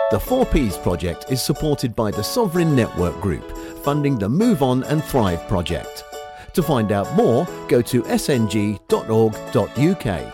The 4Ps project is supported by the Sovereign Network Group, funding the Move On and Thrive project. To find out more, go to sng.org.uk.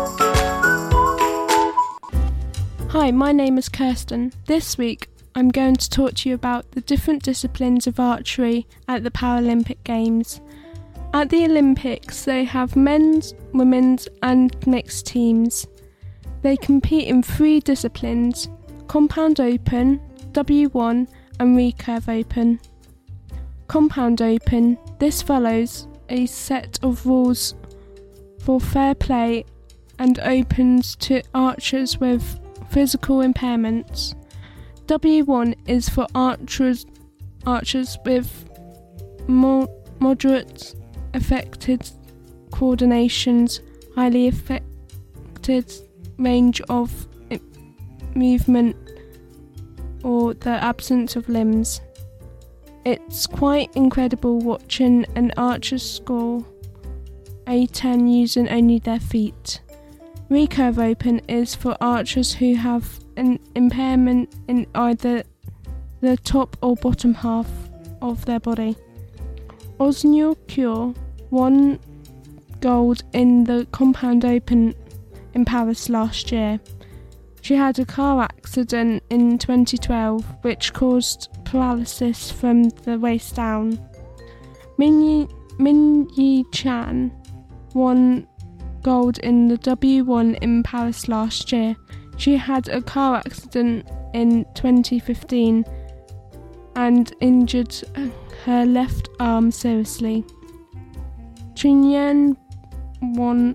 Hi, my name is Kirsten. This week I'm going to talk to you about the different disciplines of archery at the Paralympic Games. At the Olympics, they have men's, women's and mixed teams. They compete in 3 disciplines: Compound Open, W1 and Recurve Open. Compound Open, this follows a set of rules for fair play and opens to archers with physical impairments. W1 is for archers with moderate affected coordinations, highly affected range of movement or the absence of limbs. It's quite incredible watching an archer score a 10 using only their feet. Recurve Open is for archers who have an impairment in either the top or bottom half of their body. Osnur Kure won gold in the Compound Open in Paris last year. She had a car accident in 2012 which caused paralysis from the waist down. Min Yi Chan won gold in the W1 in Paris last year. She had a car accident in 2015 and injured her left arm seriously. Chunyan won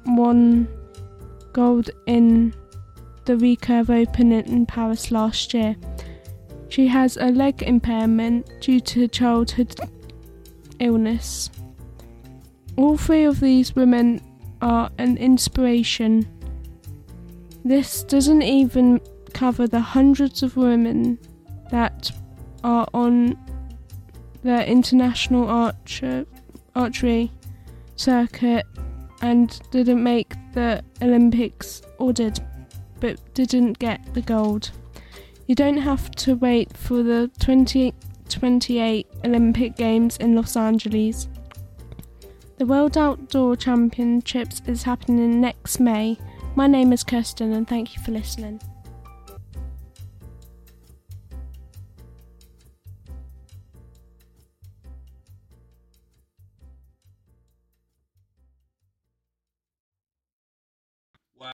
gold in the Recurve Open in Paris last year. She has a leg impairment due to childhood illness. All 3 of these women are an inspiration. This doesn't even cover the hundreds of women that are on the international archery circuit and didn't make the Olympics or did, but didn't get the gold. You don't have to wait for the 2028 Olympic Games in Los Angeles. The World Outdoor Championships is happening next May. My name is Kirsten and thank you for listening.